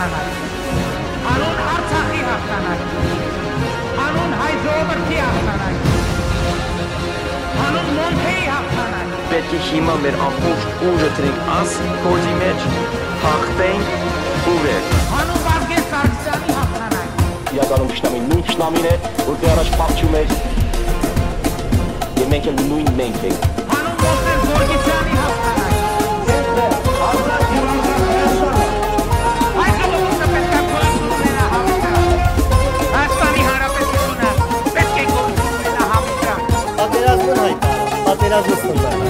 հաղթանակ, հանուն Արցախի հաղթանակ, հանուն հայ ժողովրդի հաղթանակ, հանուն Մոնթեի հաղթանակ։ Պետք է հիմա մեր ամբողջ ուժը տրենք աս գործի մեջ, հաղթենք ու վեր։ Հանուն Վազգեն Սարգսյանի հաղթանակ։ Իրականում Թշնամին նույն Թշնամին է, որտեղ առաջ փախչում էր, եւ մենք էլ նույն մենք ենք։ Հանուն Մոհսեն Գորգիչյանի հաղթանակ։ Այս ժողովուրդը պետք է գործում ունենա հավիտյան։ Հայաստանի Հանրապետությունը պետք է գործում ունենա հավիտյան։ Պատերազմն հայտարար, պատերազմը ստանալ։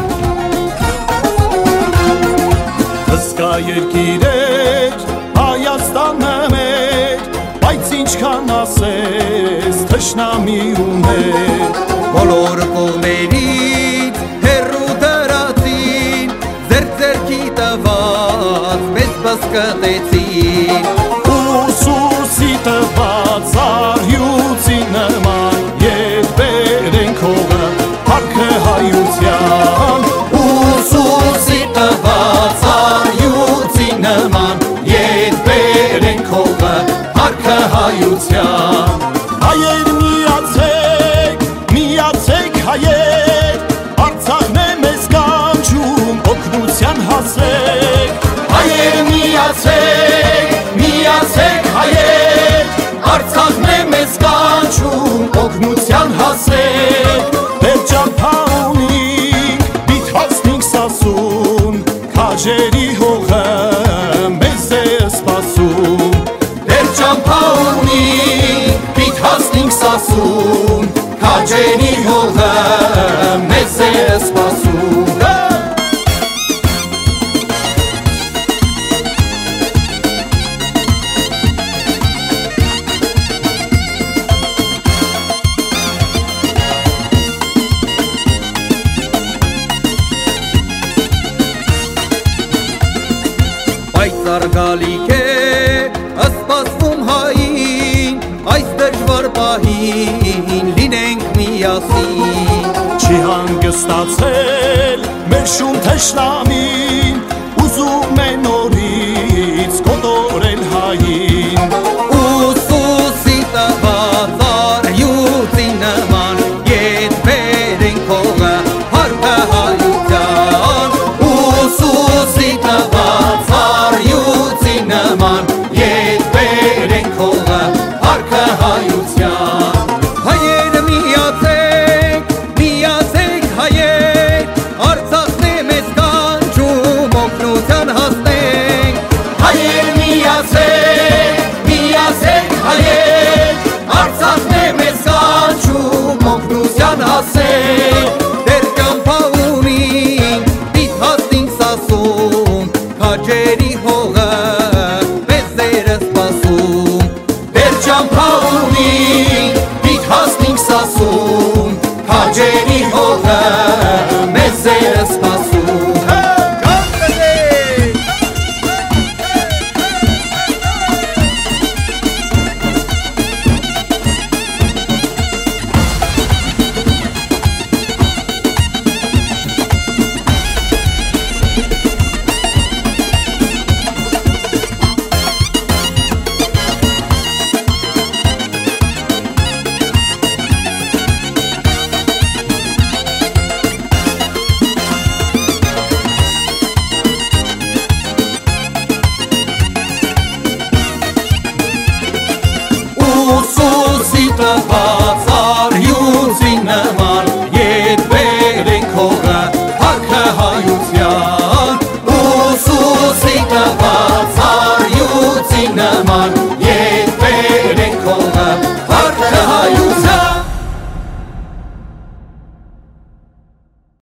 Հսկա երկիր էր Հայաստանը մեր, բայց ինչքան ասես թշնամի ուներ։ Բոլոր կողմերից հեռու դրացին, ձեռքի տված մեզ բսկտեցին։ Ուսուսի տված արյուծի նման, ետ բերենք հողը փառքը հայության։ Ուսուսի տված արյուծի նման, ետ բերենք հողը փառքը հայության։ Հայեր միացեք, միացեք հայեր, Արցախն է մեզ կանչում, օգնության հասեք։ Հայեր միացեք, միացեք հայեր, Արցախն է մեզ կանչում, օգնության հասեք։ Մեր ճամփա ունենք, բիթացնենք սասուն, քաջերի հողը մեզ է սպասում։ Մեր ճամփա ունենք, բիթացնենք սասուն, քաջերի հողը մեզ է սպասում։ Պայծառ գալիք է սպասվում հային, այս դժվար պահին լինենք միասին։ Չի հանգստացել մեր շուն թշնամին, ուզում է նորից կոտորել հային։ Ուսուսի տված արյուծի նման, ետ բերենք հողը փառքը հայության։ Ուսուսի տված արյուծի նման, ետ բերենք հողը փառքը հայության։ Հայեր միացեք, միացեք հայեր, Արցախն է մեզ կանչում, օգնության հասնենք։ Հայեր միացեք, միացեք հայեր, Արցախն է մեզ կանչում, օգնության հասնենք։ Դեր ճամփա ունենք, պիտի հասնենք սասուն, քաջերի հող